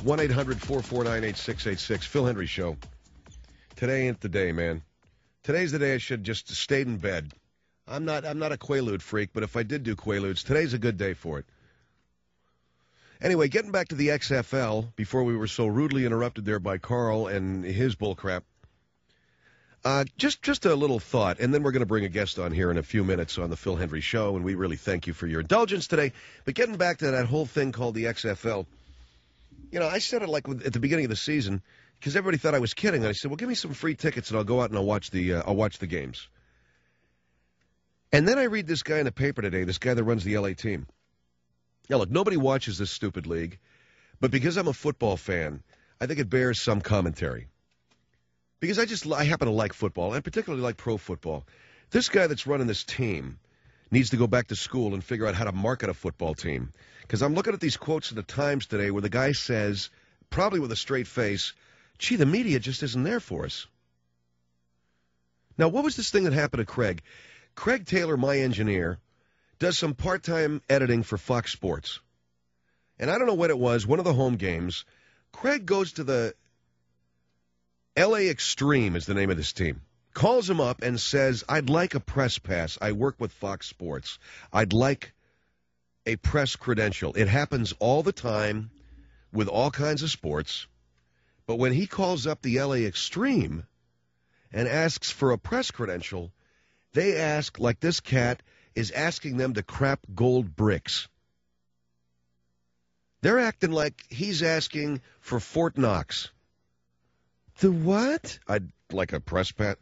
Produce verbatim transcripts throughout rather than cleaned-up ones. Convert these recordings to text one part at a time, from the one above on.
one eight hundred four four nine eight six eight six. Phil Hendry Show. Today ain't the day, man. Today's the day I should just stayed in bed. I'm not I'm not a Quaalude freak, but if I did do Quaaludes, today's a good day for it. Anyway, getting back to the X F L, before we were so rudely interrupted there by Carl and his bullcrap. Uh, just just a little thought, and then we're going to bring a guest on here in a few minutes on the Phil Hendry Show, and we really thank you for your indulgence today. But getting back to that whole thing called the X F L, you know, I said it like at the beginning of the season because everybody thought I was kidding. I said, well, give me some free tickets, and I'll go out and I'll watch the uh, I'll watch the games. And then I read this guy in the paper today, this guy that runs the L A team. Now, look, nobody watches this stupid league, but because I'm a football fan, I think it bears some commentary. Because I just, I happen to like football, and particularly like pro football. This guy that's running this team needs to go back to school and figure out how to market a football team. Because I'm looking at these quotes in the Times today where the guy says, probably with a straight face, gee, the media just isn't there for us. Now, what was this thing that happened to Craig? Craig Taylor, my engineer, does some part-time editing for Fox Sports. And I don't know what it was, one of the home games. Craig goes to the L A Extreme is the name of this team. Calls him up and says, I'd like a press pass. I work with Fox Sports. I'd like a press credential. It happens all the time with all kinds of sports. But when he calls up the L A Extreme and asks for a press credential, they ask, like this cat is asking them to crap gold bricks. They're acting like he's asking for Fort Knox. The what? I'd like a press pat.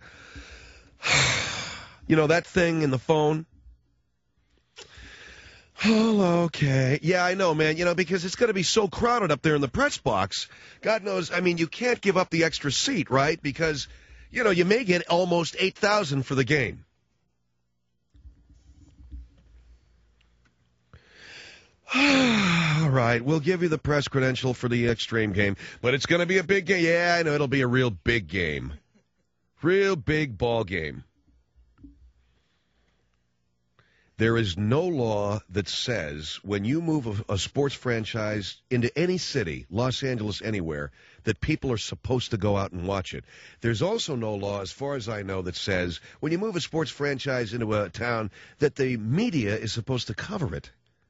You know, that thing in the phone? Oh, okay. Yeah, I know, man. You know, because it's going to be so crowded up there in the press box. God knows, I mean, you can't give up the extra seat, right? Because, you know, you may get almost eight thousand for the game. All right, we'll give you the press credential for the Extreme game, but it's going to be a big game. Yeah, I know it'll be a real big game. Real big ball game. There is no law that says when you move a, a sports franchise into any city, Los Angeles, anywhere, that people are supposed to go out and watch it. There's also no law, as far as I know, that says when you move a sports franchise into a town that the media is supposed to cover it.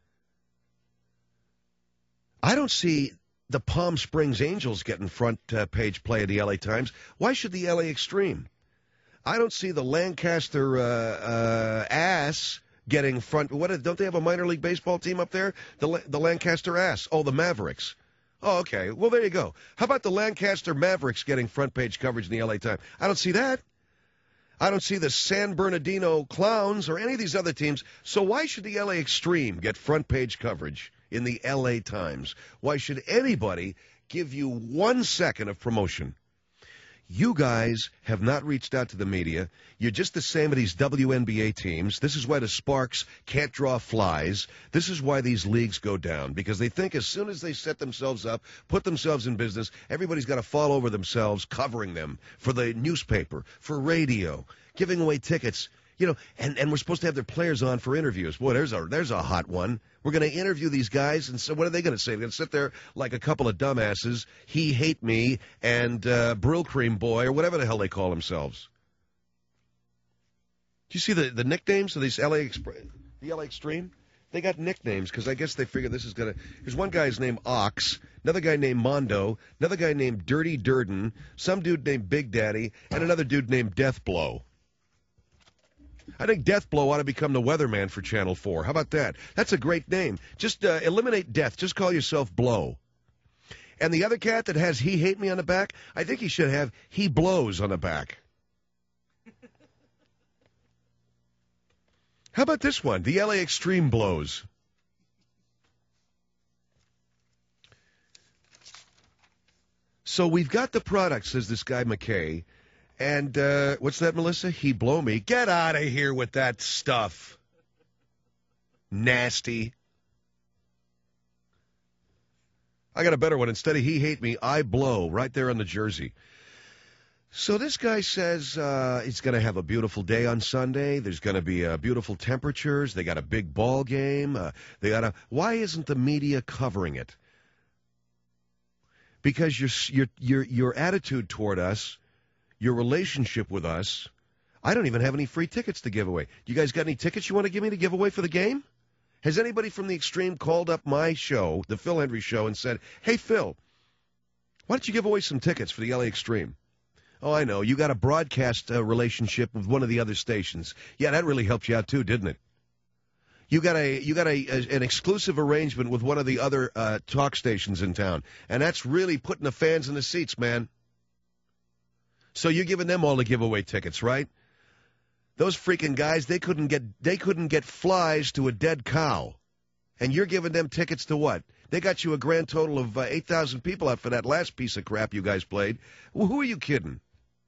I don't see the Palm Springs Angels getting front uh, page play of the L A Times. Why should the L A Extreme? I don't see the Lancaster uh, uh, Ass getting front. What don't they have a minor league baseball team up there? The the Lancaster Ass. Oh, the Mavericks. Oh, okay. Well, there you go. How about the Lancaster Mavericks getting front page coverage in the L A Times? I don't see that. I don't see the San Bernardino Clowns or any of these other teams. So why should the L A Extreme get front page coverage in the L A Times? Why should anybody give you one second of promotion? You guys have not reached out to the media. You're just the same as these W N B A teams. This is why the Sparks can't draw flies. This is why these leagues go down, because they think as soon as they set themselves up, put themselves in business, everybody's got to fall over themselves covering them for the newspaper, for radio, giving away tickets. You know, and, and we're supposed to have their players on for interviews. Boy, there's a there's a hot one. We're going to interview these guys, and so what are they going to say? They're going to sit there like a couple of dumbasses, he hate me, and uh, Brill Cream Boy, or whatever the hell they call themselves. Do you see the, the nicknames of these L A Exp- the L A Extreme? They got nicknames because I guess they figure this is going to... There's one guy's named Ox, another guy named Mondo, another guy named Dirty Durden, some dude named Big Daddy, and another dude named Death Blow. I think Death Blow ought to become the weatherman for Channel four. How about that? That's a great name. Just uh, eliminate Death. Just call yourself Blow. And the other cat that has He Hate Me on the back, I think he should have He Blows on the back. How about this one? The L A Extreme Blows. So we've got the product, says this guy McKay. And uh, what's that, Melissa? He blow me. Get out of here with that stuff. Nasty. I got a better one. Instead of he hate me, I blow, right there on the jersey. So this guy says uh, he's going to have a beautiful day on Sunday. There's going to be uh, beautiful temperatures. They got a big ball game. Uh, they got a. Why isn't the media covering it? because your your your your attitude toward us, your relationship with us. I don't even have any free tickets to give away. You guys got any tickets you want to give me to give away for the game? Has anybody from the Extreme called up my show, the Phil Hendrie Show, and said, "Hey Phil, why don't you give away some tickets for the L A Extreme?" Oh, I know. You got a broadcast uh, relationship with one of the other stations. Yeah, that really helped you out too, didn't it? You got a you got a, a an exclusive arrangement with one of the other uh, talk stations in town, and that's really putting the fans in the seats, man. So you're giving them all the giveaway tickets, right? Those freaking guys, they couldn't get they couldn't get flies to a dead cow, and you're giving them tickets to what? They got you a grand total of uh, eight thousand people out for that last piece of crap you guys played. Well, who are you kidding?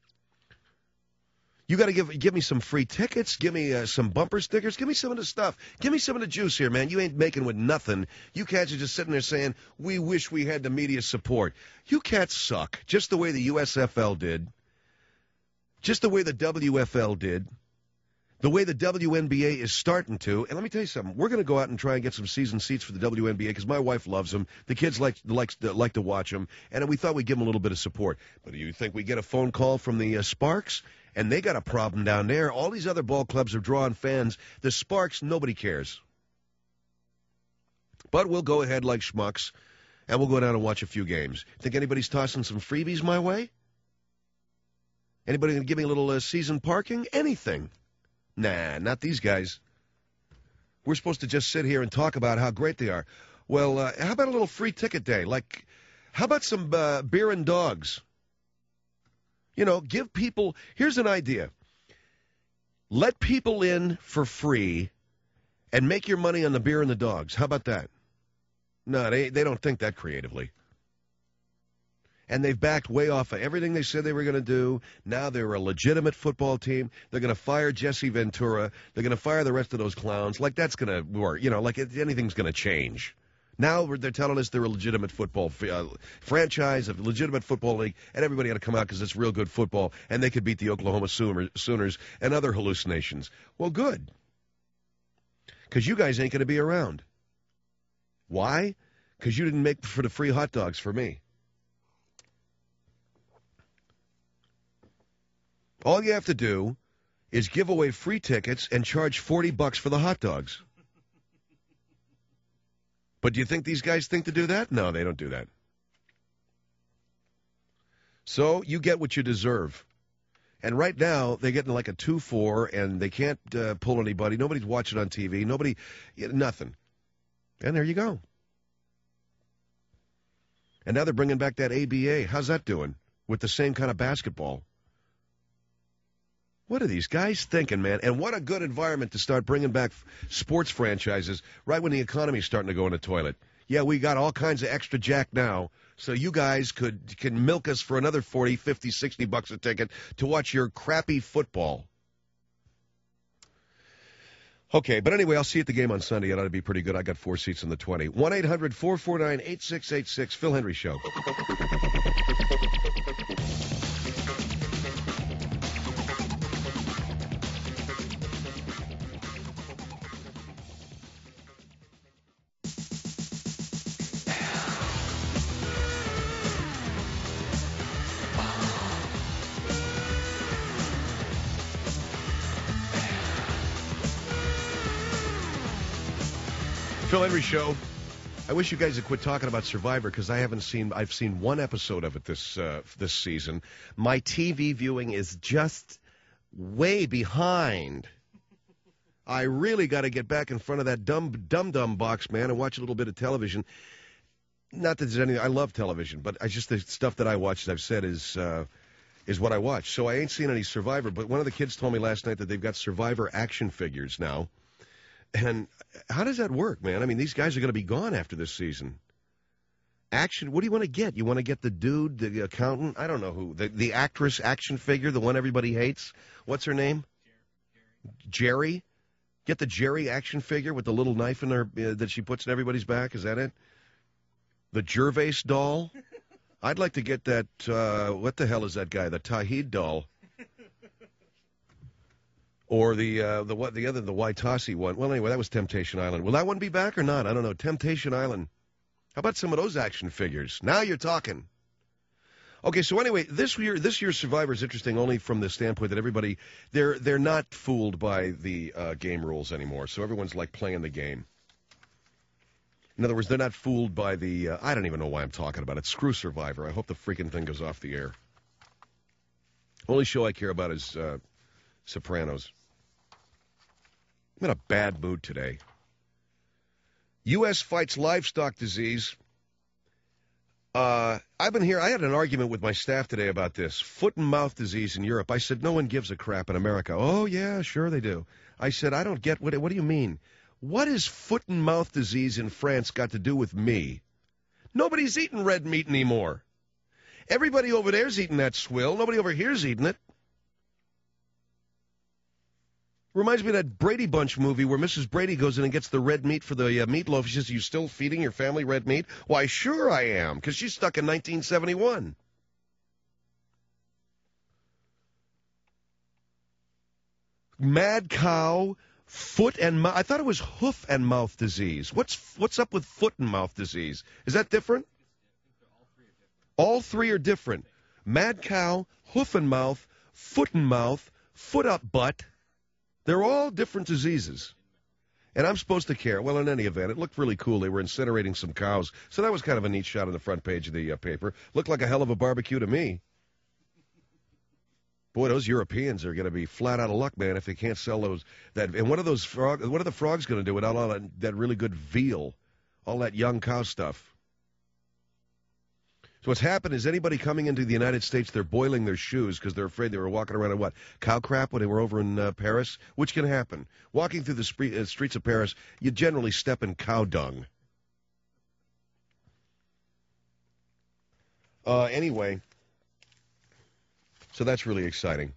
You got to give give me some free tickets. Give me uh, some bumper stickers. Give me some of the stuff. Give me some of the juice here, man. You ain't making with nothing. You cats are just sitting there saying, we wish we had the media support. You cats suck, just the way the U S F L did, just the way the W F L did, the way the W N B A is starting to. And let me tell you something. We're going to go out and try and get some season seats for the W N B A because my wife loves them. The kids like, like, like to watch them. And we thought we'd give them a little bit of support. But do you think we get a phone call from the uh, Sparks? And they got a problem down there. All these other ball clubs are drawing fans. The Sparks, nobody cares. But we'll go ahead like schmucks, and we'll go down and watch a few games. Think anybody's tossing some freebies my way? Anybody going to give me a little uh, season parking? Anything. Nah, not these guys. We're supposed to just sit here and talk about how great they are. Well, uh, how about a little free ticket day? Like, how about some uh, beer and dogs? You know, give people, here's an idea. Let people in for free and make your money on the beer and the dogs. How about that? No, they, they don't think that creatively. And they've backed way off of everything they said they were going to do. Now they're a legitimate football team. They're going to fire Jesse Ventura. They're going to fire the rest of those clowns. Like that's going to work. You know, like anything's going to change. Now they're telling us they're a legitimate football uh, franchise, a legitimate football league, and everybody ought to come out because it's real good football, and they could beat the Oklahoma Sooners and other hallucinations. Well, good. Because you guys ain't going to be around. Why? Because you didn't make for the free hot dogs for me. All you have to do is give away free tickets and charge forty bucks for the hot dogs. But do you think these guys think to do that? No, they don't do that. So you get what you deserve. And right now, they're getting like a two four, and they can't uh, pull anybody. Nobody's watching on T V. Nobody, nothing. And there you go. And now they're bringing back that A B A. How's that doing? With the same kind of basketball. What are these guys thinking, man? And what a good environment to start bringing back sports franchises right when the economy's starting to go in the toilet. Yeah, we got all kinds of extra jack now, so you guys could can milk us for another forty, fifty, sixty bucks a ticket to watch your crappy football. Okay, but anyway, I'll see you at the game on Sunday. It ought to be pretty good. I got four seats in the twenty. one eight hundred four four nine eight six eight six, Phil Hendrie Show. Phil Hendrie Show. I wish you guys would quit talking about Survivor because I haven't seen. I've seen one episode of it this uh, this season. My T V viewing is just way behind. I really got to get back in front of that dumb dum dum box, man, and watch a little bit of television. Not that there's anything. I love television, but I just the stuff that I watch, as I've said, is uh, is what I watch. So I ain't seen any Survivor. But one of the kids told me last night that they've got Survivor action figures now. And how does that work, man? I mean, these guys are going to be gone after this season. Action, what do you want to get? You want to get the dude, the accountant? I don't know who. The, the actress action figure, the one everybody hates? What's her name? Jerry. Jerry? Get the Jerry action figure with the little knife in her uh, that she puts in everybody's back? Is that it? The Gervais doll? I'd like to get that, uh, what the hell is that guy? The Tawhid doll. Or the uh, the what the other the Waitasi one. Well, anyway, that was Temptation Island. Will that one be back or not? I don't know. Temptation Island. How about some of those action figures? Now you're talking. Okay, so anyway, this year this year's Survivor is interesting only from the standpoint that everybody they're they're not fooled by the uh, game rules anymore. So everyone's like playing the game. In other words, they're not fooled by the uh, I don't even know why I'm talking about it. Screw Survivor. I hope the freaking thing goes off the air. Only show I care about is uh, Sopranos. I'm in a bad mood today. U S fights livestock disease. Uh, I've been here. I had an argument with my staff today about this. Foot and mouth disease in Europe. I said, no one gives a crap in America. Oh, yeah, sure they do. I said, I don't get, what, what do you mean? What has foot and mouth disease in France got to do with me? Nobody's eating red meat anymore. Everybody over there's eating that swill. Nobody over here's eating it. Reminds me of that Brady Bunch movie where Missus Brady goes in and gets the red meat for the uh, meatloaf. She says, are you still feeding your family red meat? Why, sure I am, because she's stuck in nineteen seventy-one. Mad cow, foot and mouth. I thought it was hoof and mouth disease. What's what's up with foot and mouth disease? Is that different? All three are different. Mad cow, hoof and mouth, foot and mouth, foot up butt. They're all different diseases. And I'm supposed to care. Well, in any event, it looked really cool. They were incinerating some cows. So that was kind of a neat shot on the front page of the uh, paper. Looked like a hell of a barbecue to me. Boy, those Europeans are going to be flat out of luck, man, if they can't sell those. That and what are those frog? What are the frogs going to do without all that, that really good veal, all that young cow stuff? So what's happened is anybody coming into the United States, they're boiling their shoes because they're afraid they were walking around in what? Cow crap when they were over in uh, Paris? Which can happen. Walking through the spree- uh, streets of Paris, you generally step in cow dung. Uh, anyway, so that's really exciting.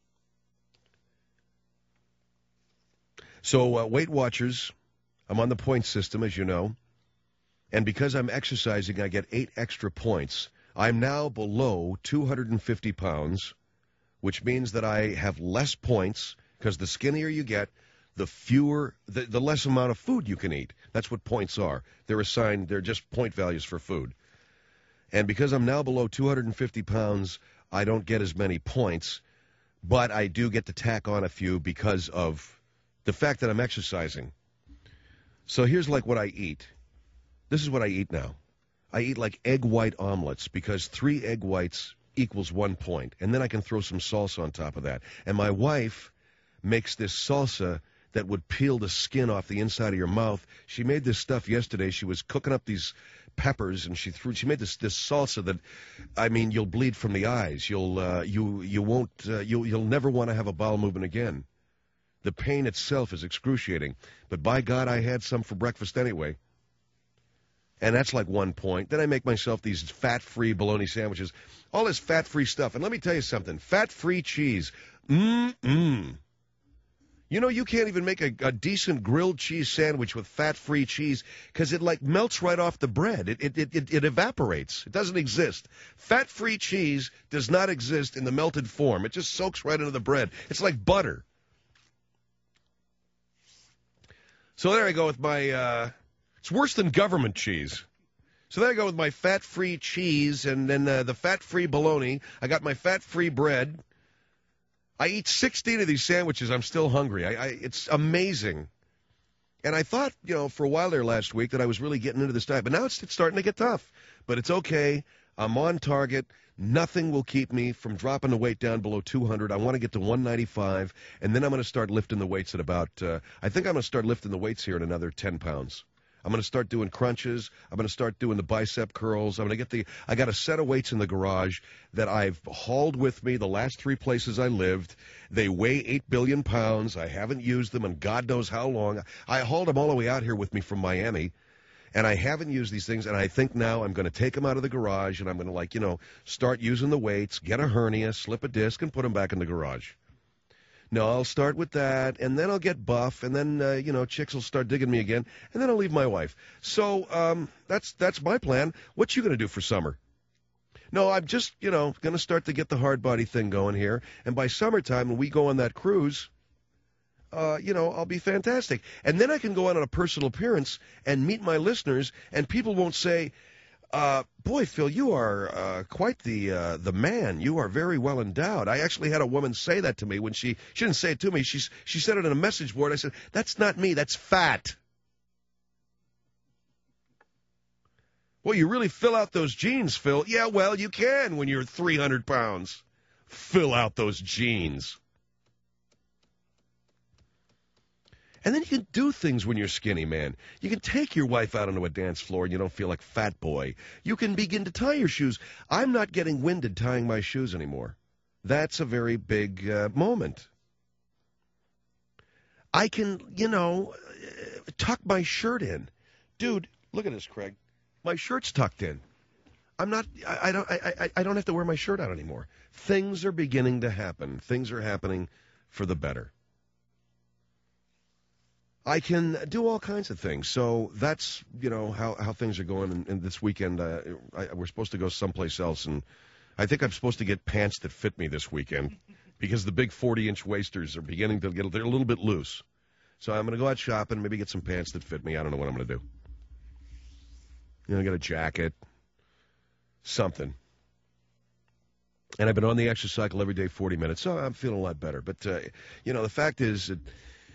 So uh, Weight Watchers, I'm on the point system, as you know. And because I'm exercising, I get eight extra points. I'm now below two hundred fifty pounds, which means that I have less points because the skinnier you get, the fewer, the, the less amount of food you can eat. That's what points are. They're assigned, they're just point values for food. And because I'm now below two hundred fifty pounds, I don't get as many points, but I do get to tack on a few because of the fact that I'm exercising. So here's like what I eat. This is what I eat now. I eat like egg white omelets because three egg whites equals one point. And then I can throw some salsa on top of that. And my wife makes this salsa that would peel the skin off the inside of your mouth. She made this stuff yesterday. She was cooking up these peppers, and she threw. She made this this salsa that, I mean, you'll bleed from the eyes. You'll uh, you you won't uh, you'll you'll never want to have a bowel movement again. The pain itself is excruciating. But by God, I had some for breakfast anyway. And that's like one point. Then I make myself these fat-free bologna sandwiches. All this fat-free stuff. And let me tell you something. Fat-free cheese. Mm-mm. You know, you can't even make a, a decent grilled cheese sandwich with fat-free cheese because it, like, melts right off the bread. It, it, it, it, it evaporates. It doesn't exist. Fat-free cheese does not exist in the melted form. It just soaks right into the bread. It's like butter. So there I go with my... Uh, It's worse than government cheese. So there I go with my fat-free cheese and then uh, the fat-free bologna. I got my fat-free bread. I eat sixteen of these sandwiches. I'm still hungry. I, I, it's amazing. And I thought, you know, for a while there last week that I was really getting into this diet. But now it's, it's starting to get tough. But it's okay. I'm on target. Nothing will keep me from dropping the weight down below two hundred. I want to get to one ninety-five. And then I'm going to start lifting the weights at about, uh, I think I'm going to start lifting the weights here at another ten pounds. I'm going to start doing crunches. I'm going to start doing the bicep curls. I'm going to get the, I got a set of weights in the garage that I've hauled with me the last three places I lived. They weigh eight billion pounds. I haven't used them in God knows how long. I hauled them all the way out here with me from Miami, and I haven't used these things, and I think now I'm going to take them out of the garage, and I'm going to, like, you know, start using the weights, get a hernia, slip a disc, and put them back in the garage. No, I'll start with that, and then I'll get buff, and then, uh, you know, chicks will start digging me again, and then I'll leave my wife. So um, that's that's my plan. What you going to do for summer? No, I'm just, you know, going to start to get the hard body thing going here, and by summertime, when we go on that cruise, uh, you know, I'll be fantastic. And then I can go out on a personal appearance and meet my listeners, and people won't say, Uh, boy, Phil, you are uh, quite the uh, the man. You are very well endowed. I actually had a woman say that to me when she she didn't say it to me. She she said it on a message board. I said, "That's not me. That's fat." Well, you really fill out those jeans, Phil. Yeah, well, you can when you're three hundred pounds. Fill out those jeans. And then you can do things when you're skinny, man. You can take your wife out onto a dance floor and you don't feel like fat boy. You can begin to tie your shoes. I'm not getting winded tying my shoes anymore. That's a very big uh, moment. I can, you know, tuck my shirt in. Dude, look at this, Craig. My shirt's tucked in. I'm not, I, I don't, I, I, I don't have to wear my shirt out anymore. Things are beginning to happen. Things are happening for the better. I can do all kinds of things. So that's, you know, how, how things are going. And, and this weekend, uh, I, we're supposed to go someplace else. And I think I'm supposed to get pants that fit me this weekend because the big forty-inch wasters are beginning to get, they're a little bit loose. So I'm going to go out shopping, maybe get some pants that fit me. I don't know what I'm going to do. You know, get a jacket, something. And I've been on the exercise cycle every day, forty minutes, so I'm feeling a lot better. But, uh, you know, the fact is that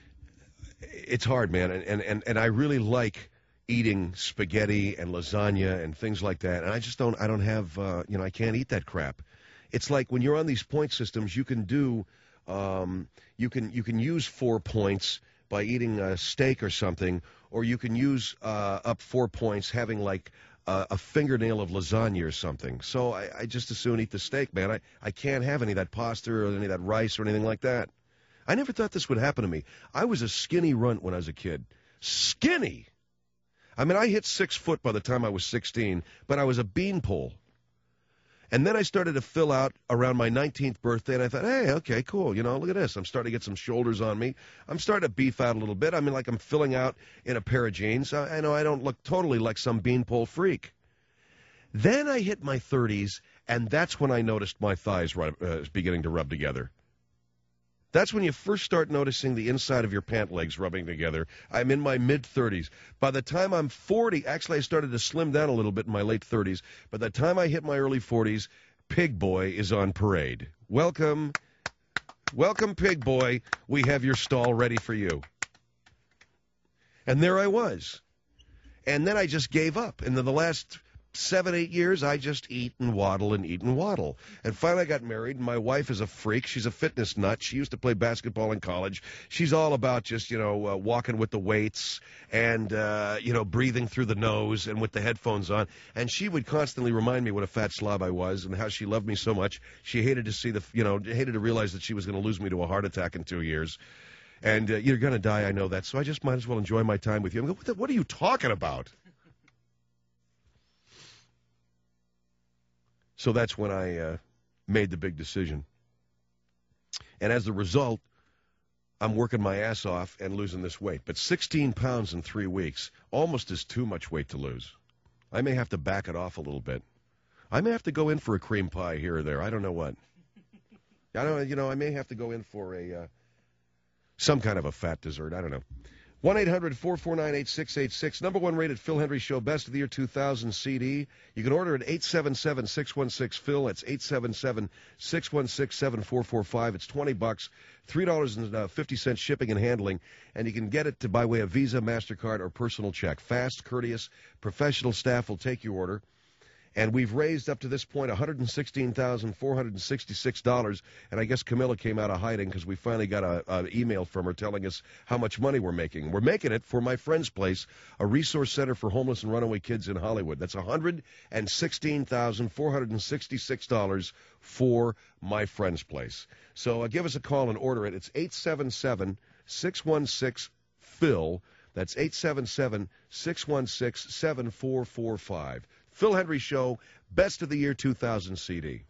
it's hard, man, and, and, and I really like eating spaghetti and lasagna and things like that, and I just don't, I don't have, uh, you know, I can't eat that crap. It's like when you're on these point systems, you can do, um, you can you can use four points by eating a steak or something, or you can use uh, up four points having like uh, a fingernail of lasagna or something. So I, I just as soon eat the steak, man. I, I can't have any of that pasta or any of that rice or anything like that. I never thought this would happen to me. I was a skinny runt when I was a kid. Skinny! I mean, I hit six foot by the time I was sixteen, but I was a beanpole. And then I started to fill out around my nineteenth birthday, and I thought, hey, okay, cool. You know, look at this. I'm starting to get some shoulders on me. I'm starting to beef out a little bit. I mean, like I'm filling out in a pair of jeans. I, I know I don't look totally like some beanpole freak. Then I hit my thirties, and that's when I noticed my thighs rub, uh, beginning to rub together. That's when you first start noticing the inside of your pant legs rubbing together. I'm in my mid-thirties. By the time I'm forty, actually I started to slim down a little bit in my late thirties. By the time I hit my early forties, Pig Boy is on parade. Welcome. Welcome, Pig Boy. We have your stall ready for you. And there I was. And then I just gave up. And then the last seven, eight years, I just eat and waddle and eat and waddle. And finally I got married, and my wife is a freak. She's a fitness nut. She used to play basketball in college. She's all about just, you know, uh, walking with the weights and, uh, you know, breathing through the nose and with the headphones on. And she would constantly remind me what a fat slob I was and how she loved me so much. She hated to see the, you know, hated to realize that she was going to lose me to a heart attack in two years. And uh, you're going to die, I know that. So I just might as well enjoy my time with you. I go, what, the, what are you talking about? So that's when I uh, made the big decision. And as a result, I'm working my ass off and losing this weight. But sixteen pounds in three weeks almost is too much weight to lose. I may have to back it off a little bit. I may have to go in for a cream pie here or there. I don't know what. I don't, you know, I may have to go in for a uh, some kind of a fat dessert. I don't know. one eight hundred four four nine eight six eight six. Number one rated Phil Hendrie Show, Best of the Year two thousand C D. You can order it at eight seven seven, six one six, Phil. That's eight seven seven, six one six, seven four four five. It's twenty bucks, three dollars and fifty cents shipping and handling. And you can get it to by way of Visa, MasterCard, or personal check. Fast, courteous, professional staff will take your order. And we've raised up to this point one hundred sixteen thousand four hundred sixty-six dollars. And I guess Camilla came out of hiding because we finally got an email from her telling us how much money we're making. We're making it for My Friend's Place, a resource center for homeless and runaway kids in Hollywood. That's one hundred sixteen thousand four hundred sixty-six dollars for My Friend's Place. So uh, give us a call and order it. It's eight seven seven, six one six, Phil. That's eight seven seven, six one six, seven four four five. Phil Hendrie Show, Best of the Year two thousand C D.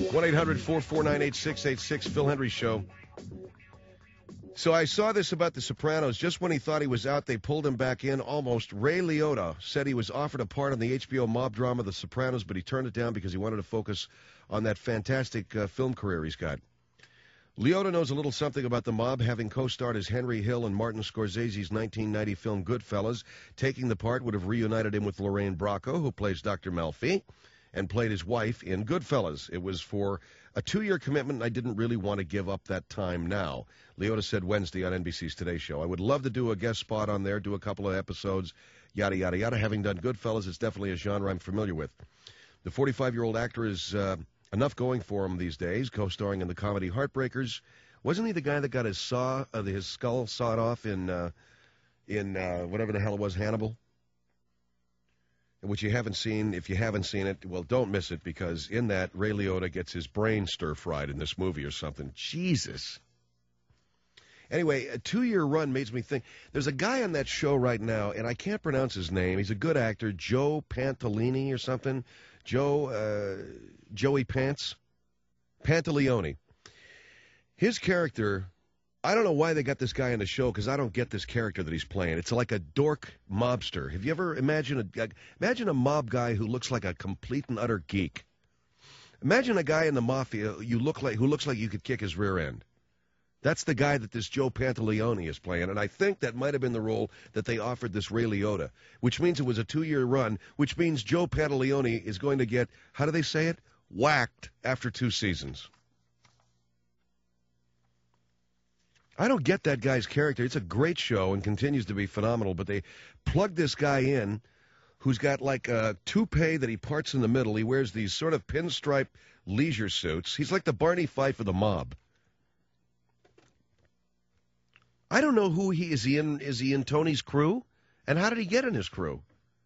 one eight hundred four four nine eight six eight six, Phil Hendrie Show. So I saw this about The Sopranos. Just when he thought he was out, they pulled him back in almost. Ray Liotta said he was offered a part on the H B O mob drama The Sopranos, but he turned it down because he wanted to focus on that fantastic uh, film career he's got. Liotta knows a little something about the mob, having co-starred as Henry Hill in Martin Scorsese's nineteen ninety film Goodfellas. Taking the part would have reunited him with Lorraine Bracco, who plays Doctor Melfi, and played his wife in Goodfellas. It was for a two-year commitment, and I didn't really want to give up that time now. Liotta said Wednesday on N B C's Today Show, I would love to do a guest spot on there, do a couple of episodes, yada, yada, yada. Having done Goodfellas, it's definitely a genre I'm familiar with. The forty-five-year-old actor is uh, enough going for him these days, co-starring in the comedy Heartbreakers. Wasn't he the guy that got his saw, uh, his skull sawed off in, uh, in uh, whatever the hell it was, Hannibal? Which you haven't seen. If you haven't seen it, well, don't miss it, because in that, Ray Liotta gets his brain stir-fried in this movie or something. Jesus. Anyway, a two-year run makes me think. There's a guy on that show right now, and I can't pronounce his name. He's a good actor, Joe Pantolini or something. Joe, uh, Joey Pants? Pantaleone. His character, I don't know why they got this guy on the show, because I don't get this character that he's playing. It's like a dork mobster. Have you ever imagined a, imagine a mob guy who looks like a complete and utter geek? Imagine a guy in the mafia you look like who looks like you could kick his rear end. That's the guy that this Joe Pantaleone is playing, and I think that might have been the role that they offered this Ray Liotta, which means it was a two-year run, which means Joe Pantaleone is going to get, how do they say it, whacked after two seasons. I don't get that guy's character. It's a great show and continues to be phenomenal, but they plugged this guy in who's got like a toupee that he parts in the middle. He wears these sort of pinstripe leisure suits. He's like the Barney Fife of the mob. I don't know who he is. He in, is he in Tony's crew? And how did he get in his crew?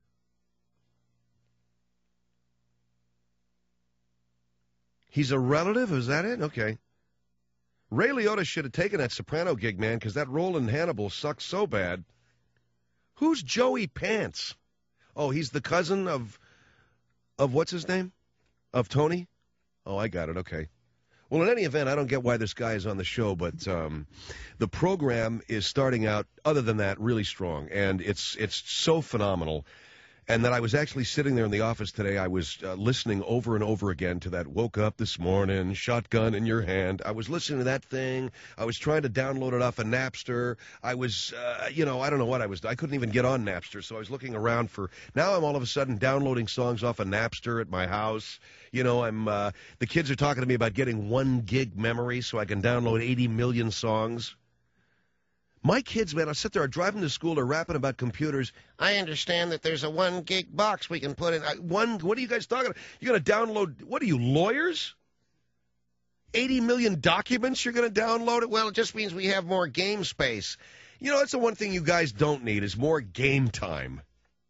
He's a relative? Is that it? Okay. Ray Liotta should have taken that Soprano gig, man, because that role in Hannibal sucks so bad. Who's Joey Pants? Oh, he's the cousin of, of what's his name? Of Tony? Oh, I got it. Okay. Well, in any event, I don't get why this guy is on the show, but um, the program is starting out, other than that, really strong, and it's it's so phenomenal. And that I was actually sitting there in the office today. I was uh, listening over and over again to that woke up this morning, shotgun in your hand. I was listening to that thing. I was trying to download it off of Napster. I was, uh, you know, I don't know what I was. I couldn't even get on Napster, so I was looking around for. Now I'm all of a sudden downloading songs off of Napster at my house. You know, I'm. Uh, the kids are talking to me about getting one gig memory so I can download eighty million songs. My kids, man, I sit there, I drive them to school, they're rapping about computers. I understand that there's a one gig box we can put in. One, what are you guys talking about? You're going to download, what are you, lawyers? eighty million documents you're going to download it? Well, it just means we have more game space. You know, that's the one thing you guys don't need is more game time.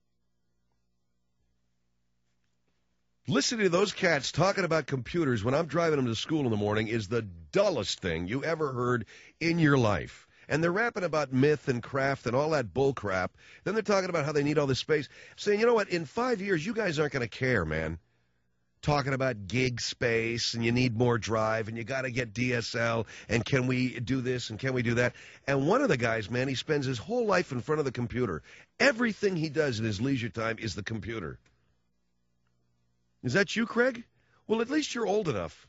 Listening to those cats talking about computers when I'm driving them to school in the morning is the dullest thing you ever heard in your life. And they're rapping about myth and craft and all that bull crap. Then they're talking about how they need all this space. Saying, you know what, in five years, you guys aren't going to care, man. Talking about gig space and you need more drive and you got to get D S L and can we do this and can we do that. And one of the guys, man, he spends his whole life in front of the computer. Everything he does in his leisure time is the computer. Is that you, Craig? Well, at least you're old enough.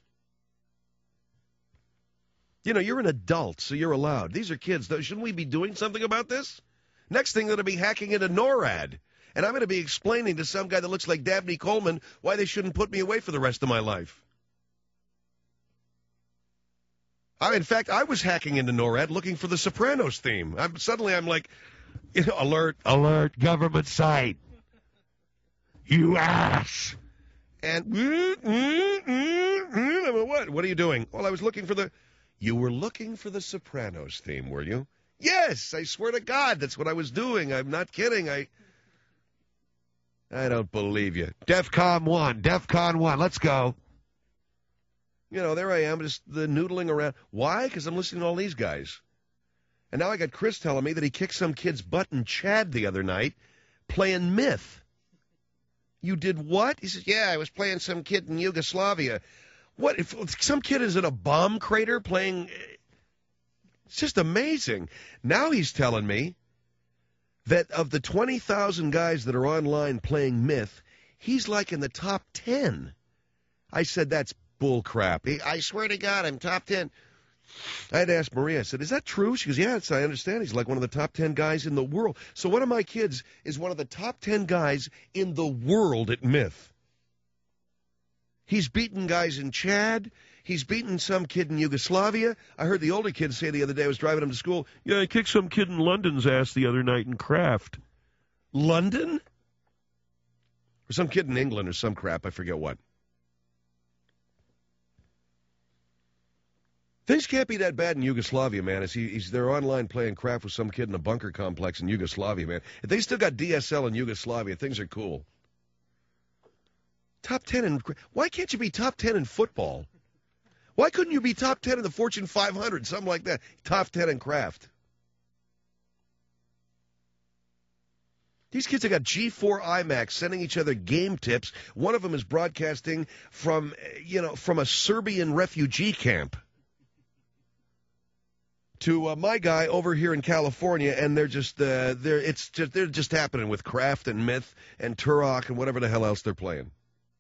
You know, you're an adult, so you're allowed. These are kids. Shouldn't we be doing something about this? Next thing, they're going to be hacking into NORAD. And I'm going to be explaining to some guy that looks like Dabney Coleman why they shouldn't put me away for the rest of my life. I, in fact, I was hacking into NORAD looking for the Sopranos theme. I'm, suddenly I'm like, you know, alert, alert, government site. You ass. And, mm, mm, mm, mm, what? What are you doing? Well, I was looking for the... You were looking for the Sopranos theme, were you? Yes, I swear to God, that's what I was doing. I'm not kidding. I I don't believe you. DEFCON one, DEFCON one, let's go. You know, there I am, just the noodling around. Why? Because I'm listening to all these guys. And now I got Chris telling me that he kicked some kid's butt in Chad the other night playing Myth. You did what? He says, yeah, I was playing some kid in Yugoslavia. What if some kid is in a bomb crater playing? It's just amazing. Now he's telling me that of the twenty thousand guys that are online playing Myth, he's like in the top ten. I said, that's bull crap. He, I swear to God, I'm top ten. I had to ask Maria, I said, is that true? She goes, yes, I understand. He's like one of the top ten guys in the world. So one of my kids is one of the top ten guys in the world at Myth. He's beaten guys in Chad. He's beaten some kid in Yugoslavia. I heard the older kid say the other day, I was driving him to school, yeah, I kicked some kid in London's ass the other night in Kraft. London? Or some kid in England or some crap, I forget what. Things can't be that bad in Yugoslavia, man. As he, he's they're online playing crap with some kid in a bunker complex in Yugoslavia, man. If they still got D S L in Yugoslavia, things are cool. Top ten in... Why can't you be top ten in football? Why couldn't you be top ten in the Fortune five hundred, something like that? Top ten in craft. These kids have got G four IMAX sending each other game tips. One of them is broadcasting from, you know, from a Serbian refugee camp to uh, my guy over here in California, and they're just uh, they're it's just they're just happening with Kraft and Myth and Turok and whatever the hell else they're playing.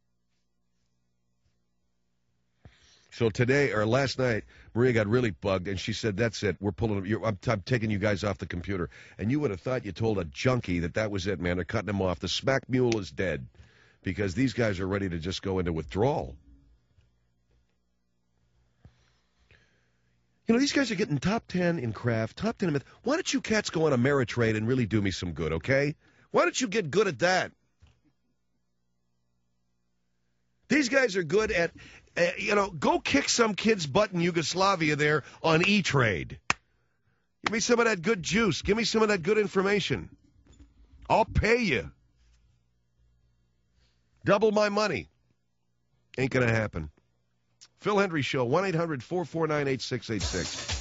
So today, or last night, Maria got really bugged, and she said, that's it. We're pulling you're, I'm, I'm taking you guys off the computer. And you would have thought you told a junkie that that was it, man. They're cutting him off. The smack mule is dead because these guys are ready to just go into withdrawal. You know, these guys are getting top ten in craft, top ten in myth. Why don't you cats go on Ameritrade and really do me some good, okay? Why don't you get good at that? These guys are good at... Uh, you know, go kick some kid's butt in Yugoslavia there on E-Trade. Give me some of that good juice. Give me some of that good information. I'll pay you. Double my money. Ain't going to happen. Phil Hendry Show, one eight hundred four four nine eight six eight six.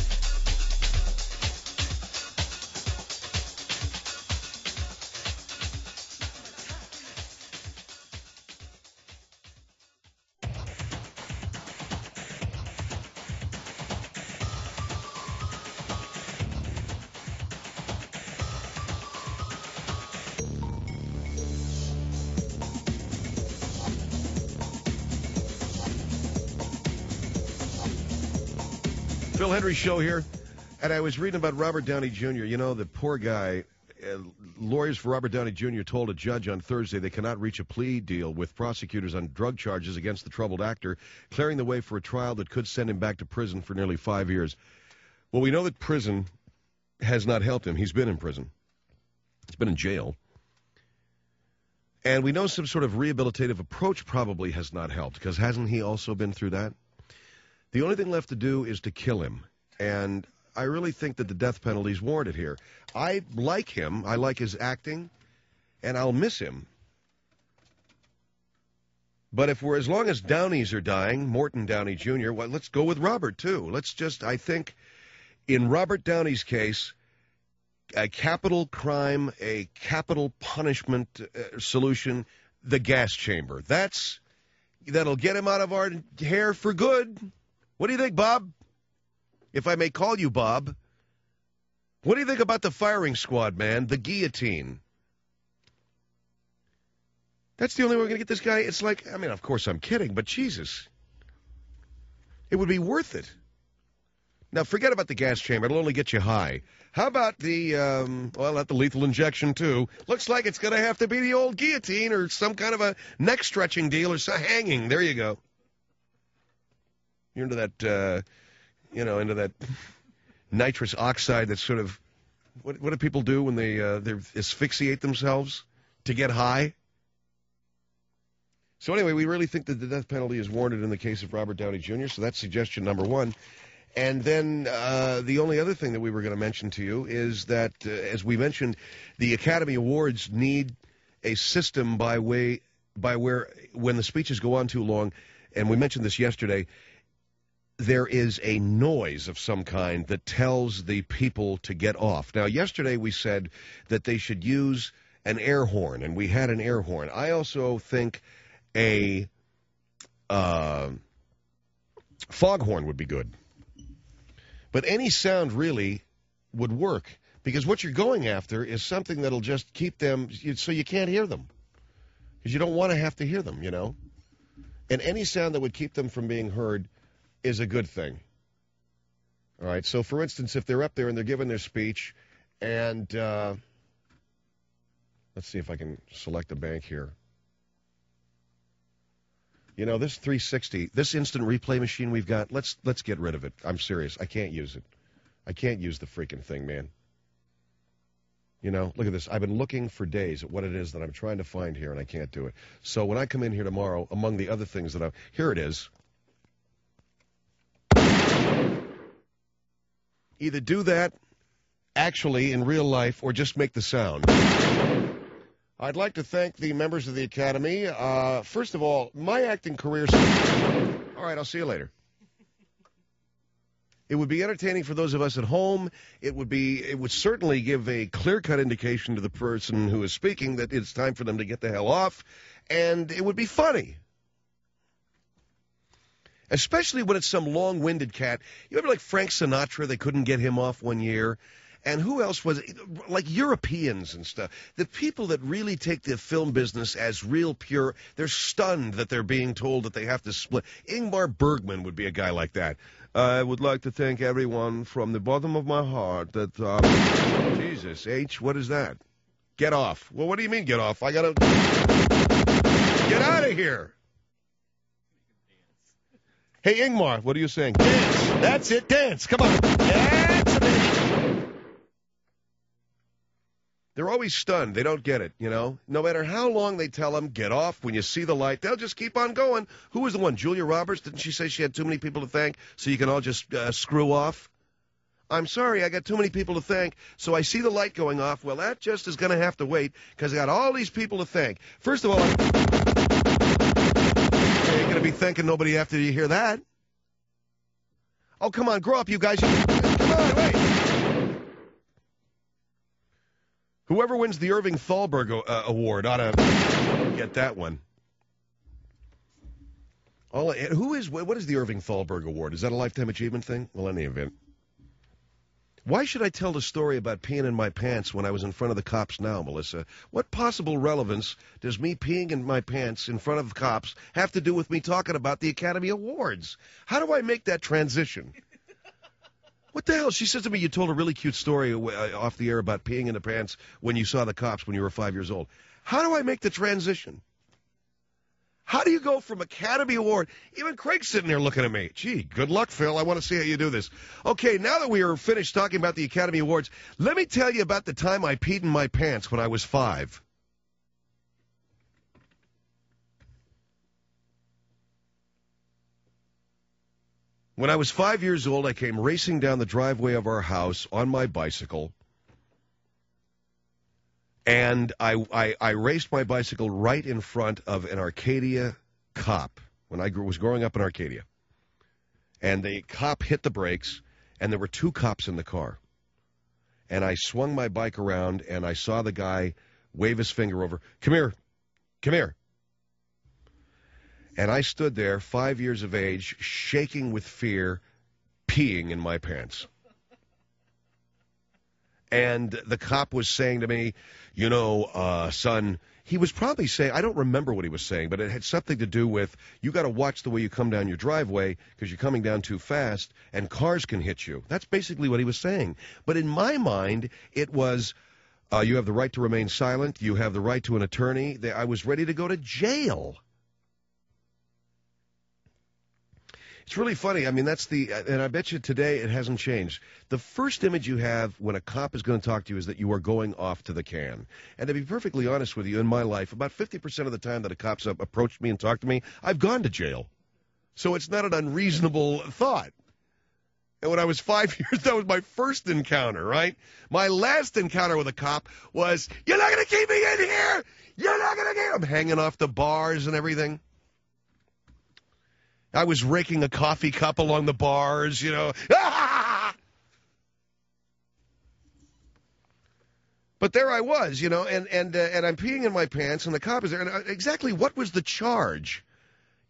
Phil Hendry Show here, and I was reading about Robert Downey Junior You know, the poor guy, uh, lawyers for Robert Downey Junior told a judge on Thursday they cannot reach a plea deal with prosecutors on drug charges against the troubled actor, clearing the way for a trial that could send him back to prison for nearly five years. Well, we know that prison has not helped him. He's been in prison. He's been in jail. And we know some sort of rehabilitative approach probably has not helped, because hasn't he also been through that? The only thing left to do is to kill him, and I really think that the death penalty is warranted here. I like him. I like his acting, and I'll miss him. But if we're, as long as Downeys are dying, Morton Downey Junior, well, let's go with Robert, too. Let's just, I think, in Robert Downey's case, a capital crime, a capital punishment uh, solution, the gas chamber. That's, that'll get him out of our hair for good. What do you think, Bob? If I may call you Bob. What do you think about the firing squad, man? The guillotine. That's the only way we're going to get this guy. It's like, I mean, of course I'm kidding, but Jesus. It would be worth it. Now, forget about the gas chamber. It'll only get you high. How about the, um, well, not the lethal injection, too. Looks like it's going to have to be the old guillotine or some kind of a neck-stretching deal or some hanging. There you go. You're into that, uh, you know, into that nitrous oxide that's sort of, what, what do people do when they, uh, they asphyxiate themselves to get high? So anyway, we really think that the death penalty is warranted in the case of Robert Downey Junior, so that's suggestion number one. And then uh, the only other thing that we were going to mention to you is that, uh, as we mentioned, the Academy Awards need a system by way, by where, when the speeches go on too long, and we mentioned this yesterday, there is a noise of some kind that tells the people to get off. Now, yesterday we said that they should use an air horn, and we had an air horn. I also think a uh, Foghorn would be good. But any sound really would work, because what you're going after is something that'll just keep them so you can't hear them. Because you don't want to have to hear them, you know. And any sound that would keep them from being heard is a good thing. All right, so for instance, if they're up there and they're giving their speech, and uh, let's see if I can select a bank here. You know, this three sixty, this instant replay machine we've got, let's let's get rid of it. I'm serious. I can't use it. I can't use the freaking thing, man. You know, look at this. I've been looking for days at what it is that I'm trying to find here, and I can't do it. So when I come in here tomorrow, among the other things that I... Here it is. Either do that actually in real life or just make the sound. I'd like to thank the members of the Academy. Uh, first of all, my acting career... All right, I'll see you later. It would be entertaining for those of us at home. It would be. It would certainly give a clear-cut indication to the person who is speaking that it's time for them to get the hell off, and it would be funny. Especially when it's some long-winded cat. You remember like Frank Sinatra, they couldn't get him off one year? And who else was it? Like Europeans and stuff. The people that really take the film business as real pure, they're stunned that they're being told that they have to split. Ingmar Bergman would be a guy like that. I would like to thank everyone from the bottom of my heart that, um, Jesus, H, what is that? Get off. Well, what do you mean get off? I gotta get out of here. Hey, Ingmar, what are you saying? Dance. That's it, dance. Come on. Dance, baby. They're always stunned. They don't get it, you know. No matter how long they tell them, get off, when you see the light, they'll just keep on going. Who was the one? Julia Roberts? Didn't she say she had too many people to thank, so you can all just uh, screw off? I'm sorry, I got too many people to thank, so I see the light going off. Well, that just is going to have to wait, because I got all these people to thank. First of all, I'm... you ain't going to be thanking nobody after you hear that. Oh, come on, grow up, you guys. Come on, wait. Whoever wins the Irving Thalberg uh, Award ought to get that one. All, who is, what is the Irving Thalberg Award? Is that a Lifetime Achievement thing? Well, any event. Why should I tell the story about peeing in my pants when I was in front of the cops now, Melissa? What possible relevance does me peeing in my pants in front of cops have to do with me talking about the Academy Awards? How do I make that transition? What the hell? She says to me, you told a really cute story off the air about peeing in the pants when you saw the cops when you were five years old. How do I make the transition? How do you go from Academy Award? Even Craig's sitting there looking at me. Gee, good luck, Phil. I want to see how you do this. Okay, now that we are finished talking about the Academy Awards, let me tell you about the time I peed in my pants when I was five. When I was five years old, I came racing down the driveway of our house on my bicycle, and I, I, I raced my bicycle right in front of an Arcadia cop when I grew, was growing up in Arcadia. And the cop hit the brakes, and there were two cops in the car. And I swung my bike around, and I saw the guy wave his finger over, come here, come here. And I stood there, five years of age, shaking with fear, peeing in my pants. And the cop was saying to me, you know, uh, son, he was probably saying, I don't remember what he was saying, but it had something to do with, you got to watch the way you come down your driveway because you're coming down too fast and cars can hit you. That's basically what he was saying. But in my mind, it was, uh, you have the right to remain silent. You have the right to an attorney. I was ready to go to jail. It's really funny. I mean, that's the, and I bet you today it hasn't changed. The first image you have when a cop is going to talk to you is that you are going off to the can. And to be perfectly honest with you, in my life, about fifty percent of the time that a cop's approached me and talked to me, I've gone to jail. So it's not an unreasonable thought. And when I was five years, that was my first encounter, right? My last encounter with a cop was, you're not going to keep me in here! You're not going to keep... I'm hanging off the bars and everything. I was raking a coffee cup along the bars, you know. Ah! But there I was, you know, and and uh, and I'm peeing in my pants, and the cop is there. And uh, exactly what was the charge?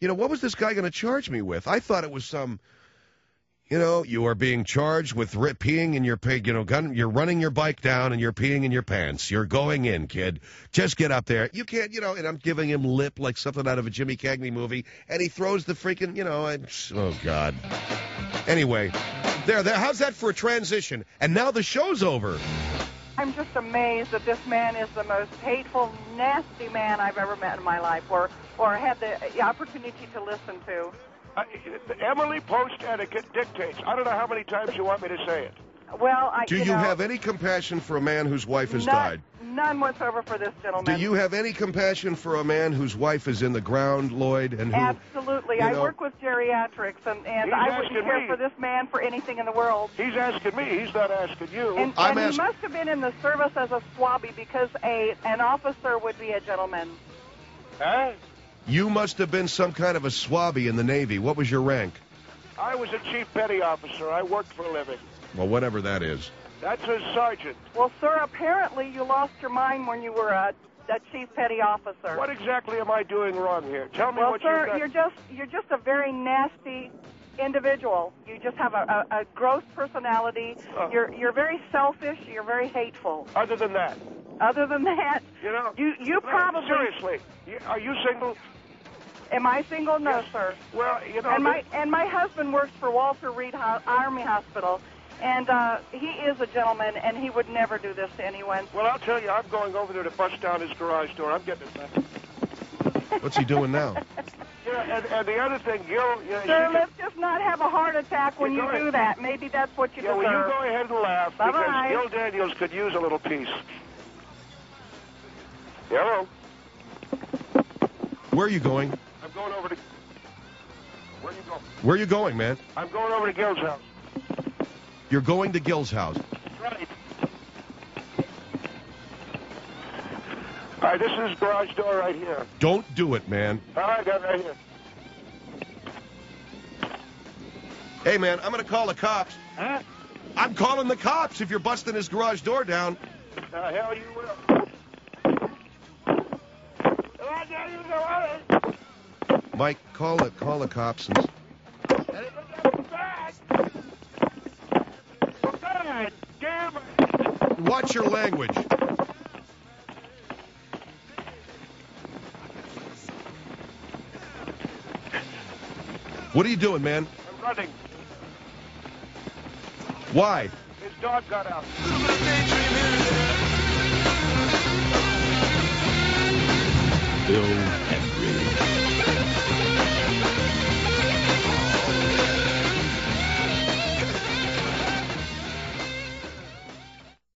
you know, what was this guy going to charge me with? I thought it was some, you know, you are being charged with ri- peeing in your, you know, gun, you're running your bike down and you're peeing in your pants. You're going in, kid. Just get up there. You can't, you know, and I'm giving him lip like something out of a Jimmy Cagney movie, and he throws the freaking, you know, and, oh, God. Anyway, there, there. How's that for a transition? And now the show's over. I'm just amazed that this man is the most hateful, nasty man I've ever met in my life, or, or had the opportunity to listen to. Uh, Emily Post etiquette dictates. I don't know how many times you want me to say it. Well, I Do you, you know, have any compassion for a man whose wife has none, died? None whatsoever for this gentleman. Do you have any compassion for a man whose wife is in the ground, Lloyd? And who, Absolutely. you I know, work with geriatrics, and, and He's I wouldn't asking care me. for this man for anything in the world. He's asking me. He's not asking you. And, I'm and ask- he must have been in the service as a swabby, because a an officer would be a gentleman. Huh? You must have been some kind of a swabby in the Navy. What was your rank? I was a chief petty officer. I worked for a living. Well, whatever that is. That's a sergeant. Well, sir, apparently you lost your mind when you were a, a chief petty officer. What exactly am I doing wrong here? Tell me well, what sir, you've done. you're just you're just a very nasty individual. You just have a, a, a gross personality. Uh. You're you're very selfish. You're very hateful. Other than that, Other than that, you know. you you No, probably seriously. You, are you single? am I single? No, Yes. sir. Well, you know. And my and my husband works for Walter Reed Ho- Army Hospital, and uh, he is a gentleman, and he would never do this to anyone. Well, I'll tell you, I'm going over there to bust down his garage door. I'm getting it back. What's he doing now? Yeah, and, and the other thing, Gil. Yeah, Sir, she let's just not have a heart attack when You you go do ahead. that. Maybe that's what you Yeah, deserve. well, you go ahead and laugh Bye-bye. because Gil Daniels could use a little peace. Hello. Where are you going? I'm going over to. Where are you going? Where are you going, man? I'm going over to Gil's house. You're going to Gil's house. That's right. All right, this is his garage door right here. Don't do it, man. All right, I got it right here. Hey, man, I'm going to call the cops. Huh? I'm calling the cops if you're busting his garage door down. The hell you will. I tell you the way. Mike, call it. Call the cops. And... God damn it. Watch your language. What are you doing, man? I'm running. Why? His dog got out. Bill